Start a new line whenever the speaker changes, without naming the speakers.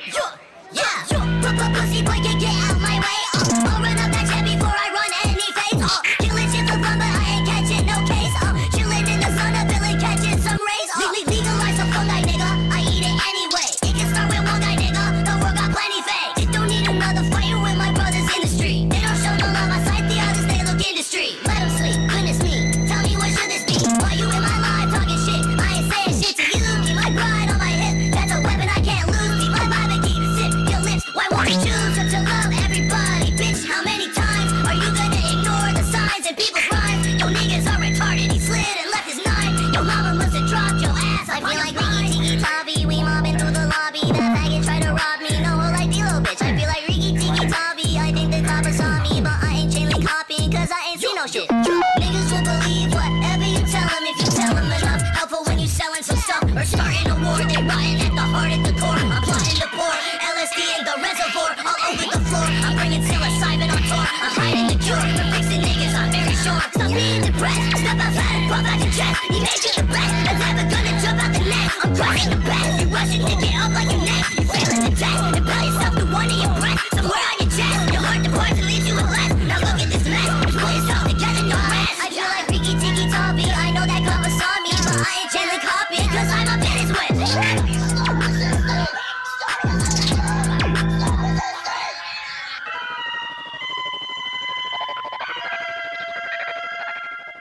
Pussy boy can get out my way. I'll run up that jet before I run any face. Killing shit for fun, but I ain't catching no case. Chilling in the sun, a villain catching some rays. Legalize a fungi, nigga. I eat it anyway. It can start with one guy, nigga. The world got plenty fake. It don't need another fight when my brothers in the street. They don't show no love, I sight the others, they look industry. Let them sleep, goodness me. Tell me what should this be? Why you in my life talking shit? I ain't saying shit to you. Keep my pride on my hip. That's a weapon I can't lose. Keep my vibe and keep sip your lips. Why won't you choose to love everybody? Bitch, how many times are you gonna ignore the signs in people's rhymes? Yo, niggas are retarded. He slid and left his knife. Yo, mama must have dropped your ass. I feel like Ricky Tiki Tavi. We mobbing through the lobby. That faggot try to rob me. No whole like D-Lo, bitch. I feel like Ricky Tiki Tavi. I think the coppers saw me, but I ain't chain link copying, cause I ain't seen no shit. Niggas will believe whatever you tell them if you tell them enough. Helpful when you selling some stuff or starting a war. They rotting at the heart at the core. I'm plotting to pour LSD in the reservoir all over the floor. I'm bringing psilocybin on tour. I'm hiding the cure for fixing niggas. I'm very sure. Stop being depressed. Step outside and pop out your chest. He made you the best. That's never gonna jump out the net. I'm crushing the best. You rushing to get up like a net. You failing the test and blow yourself to one of your breath somewhere on your chest.